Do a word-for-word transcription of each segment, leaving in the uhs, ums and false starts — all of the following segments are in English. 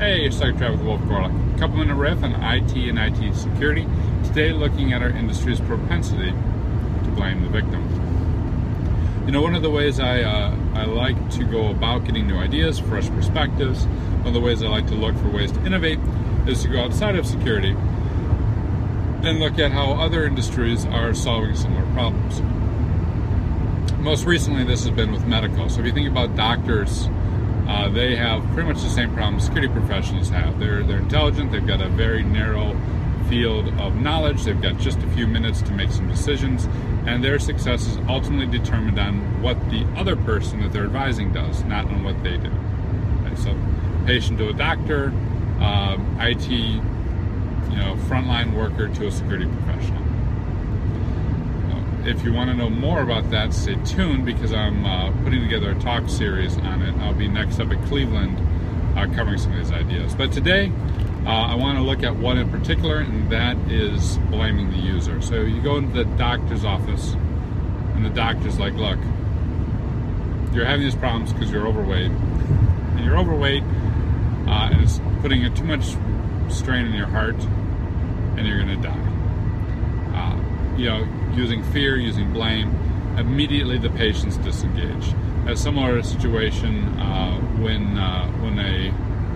Hey, it's Secretary Travis Wolf Gorlick. Couple minute riff on I T and I T security. Today, looking at our industry's propensity to blame the victim. You know, one of the ways I uh, I like to go about getting new ideas, fresh perspectives, one of the ways I like to look for ways to innovate is to go outside of security and look at how other industries are solving similar problems. Most recently, this has been with medical. So if you think about doctors, uh, they have pretty much the same problem security professionals have. They're they're intelligent. They've got a very narrow field of knowledge. They've got just a few minutes to make some decisions, and their success is ultimately determined on what the other person that they're advising does, not on what they do. Okay, so, patient to a doctor, um, I T, you know, frontline worker to a security professional. If you want to know more about that, stay tuned because I'm uh, putting together a talk series on it. I'll be next up at Cleveland uh, covering some of these ideas. But today, uh, I want to look at one in particular, and that is blaming the user. So you go into the doctor's office, and the doctor's like, look, you're having these problems because you're overweight. And you're overweight, uh, and it's putting too much strain on your heart, and you're going to die. Uh, you know, using fear, using blame, immediately the patient's disengaged. A similar situation uh, when uh, when a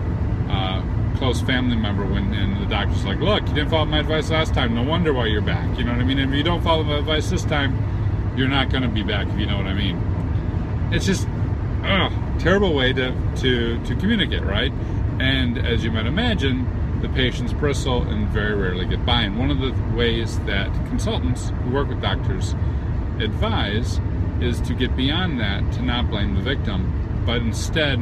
uh, close family member went in, the doctor's like, look, you didn't follow my advice last time, no wonder why you're back. You know what I mean? And if you don't follow my advice this time, you're not going to be back, if you know what I mean. It's just a terrible way to, to, to communicate, right? And as you might imagine, the patients bristle and very rarely get by. And one of the ways that consultants who work with doctors advise is to get beyond that, to not blame the victim, but instead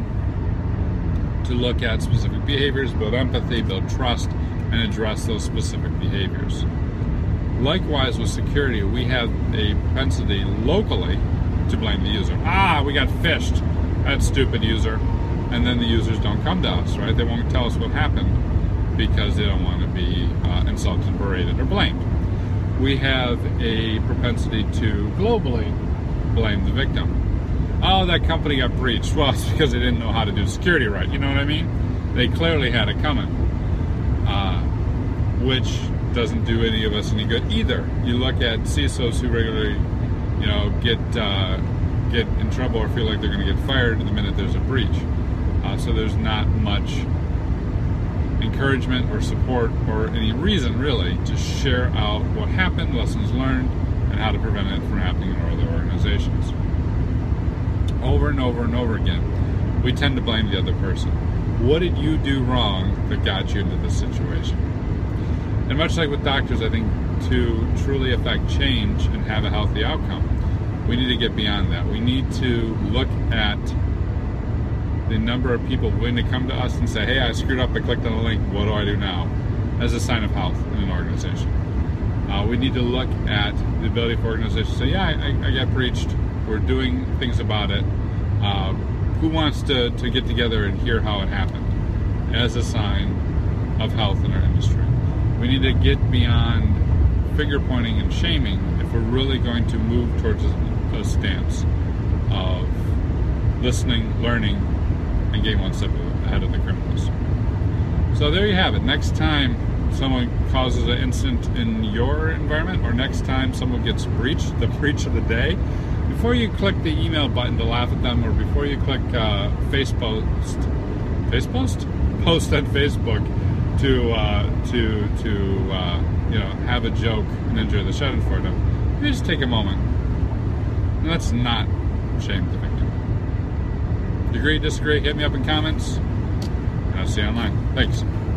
to look at specific behaviors, build empathy, build trust, and address those specific behaviors. Likewise with security, we have a propensity locally to blame the user. Ah, we got phished, that stupid user. And then the users don't come to us, right? They won't tell us what happened, because they don't want to be uh, insulted, berated, or blamed. We have a propensity to globally blame the victim. Oh, that company got breached. Well, it's because they didn't know how to do security right. You know what I mean? They clearly had it coming, uh, which doesn't do any of us any good either. You look at C I S Os who regularly, you know, get uh, get in trouble or feel like they're going to get fired the minute there's a breach. Uh, so there's not much encouragement or support or any reason really to share out what happened, lessons learned, and how to prevent it from happening in other organizations. Over and over and over again, we tend to blame the other person. What did you do wrong that got you into this situation? And much like with doctors, I think to truly affect change and have a healthy outcome, we need to get beyond that. We need to look at the number of people willing to come to us and say, hey, I screwed up, I clicked on the link, what do I do now? As a sign of health in an organization. Uh, we need to look at the ability for organizations to say, yeah, I, I got breached, we're doing things about it. Uh, who wants to, to get together and hear how it happened? As a sign of health in our industry. We need to get beyond finger pointing and shaming if we're really going to move towards a, a stance of listening, learning, and getting one step ahead of the criminals. So there you have it. Next time someone causes an incident in your environment, or next time someone gets breached, the breach of the day, before you click the email button to laugh at them, or before you click uh, Facebook, Facebook, post on Facebook to uh, to to uh, you know have a joke and enjoy the show for them, you just take a moment. And let's not shame the victim. Agree, disagree, hit me up in comments, and I'll see you online. Thanks.